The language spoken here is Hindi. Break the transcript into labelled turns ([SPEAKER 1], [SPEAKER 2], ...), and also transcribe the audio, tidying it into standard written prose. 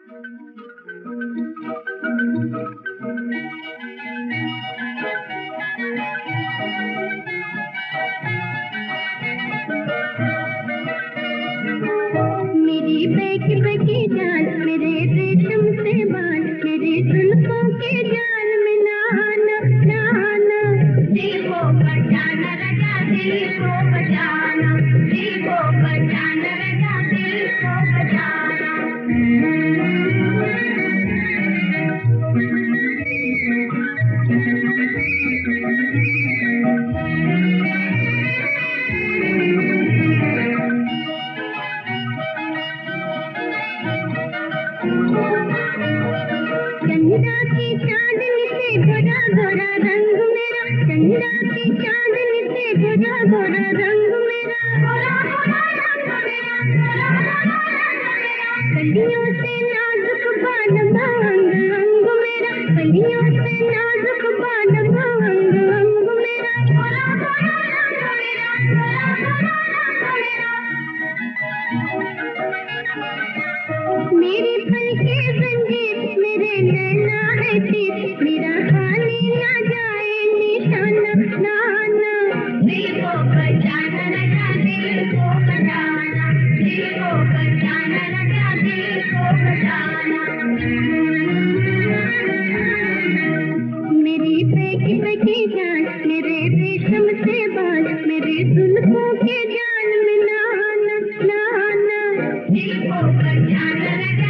[SPEAKER 1] मेरी बेकी बेकी जान, मेरे रेशम से बाल, मेरी जुल्फों के जाल में नहाना नहाना। दिल को बचाना रजा, दिल को बचाना, दिल को बचाना रजा, दिल को बचाना। चंदा की चांदनी से गोरा गोरा रंग मेरा, चंदा की चांदनी से गोरा गोरा रंग मेरा, कलियों से नाजुक बाल अंग अंग मेरा, कलियों से नाजुक बाल अंग अंग मेरा। मेरी पलके जंजीर, मेरे नैना है तीर, मेरा खाली ना जाए निशाना नाना। दिल को बचाना रजा, दिल को बचाना, दिल को बचाना रजा, दिल को बचाना। मेरी बेकी बेकी जान, मेरे रेशम से बाल, मेरे जुल्फों के जाल में नहाना नहाना। दिल को बचाना रजा,